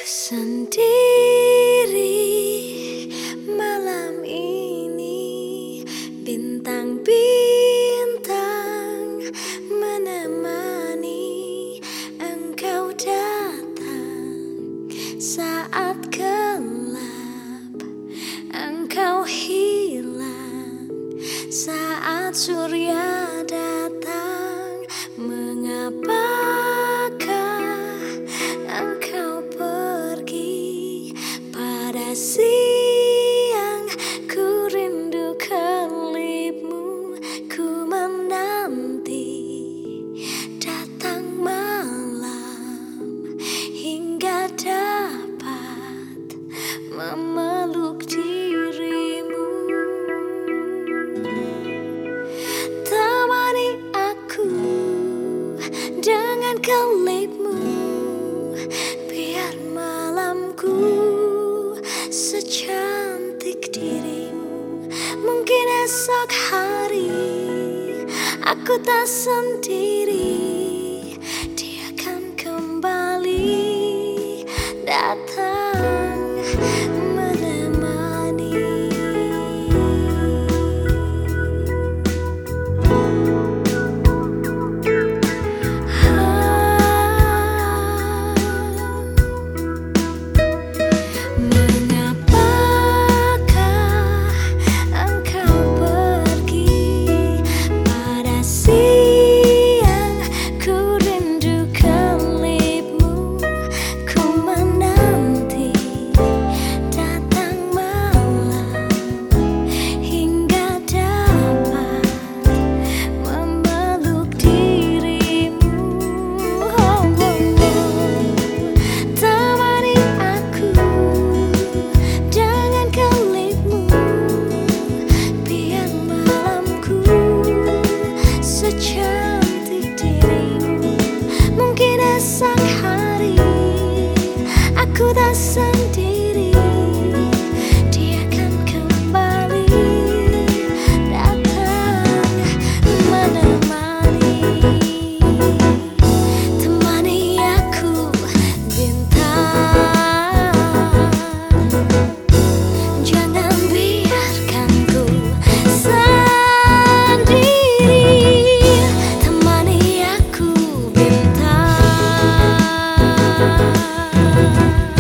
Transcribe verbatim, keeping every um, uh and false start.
Sendiri malam ini, bintang-bintang menemani engkau datang. Saat gelap engkau hilang, saat surya datang. Mengapakah engkau pergi pada siang? Ku rindu kelipmu, ku menanti datang malam hingga dapat memeluk dirimu. Temani aku dengan kelipmu, biar malamku secantik dirimu. Mungkin esok hari aku tak sendiri, dia akan kembali datang menemani. Esok hari aku tak sendiri, dia akan kembali datang menemani. Temani aku bintang, jangan biarkan ku sendiri. Temani aku bintang.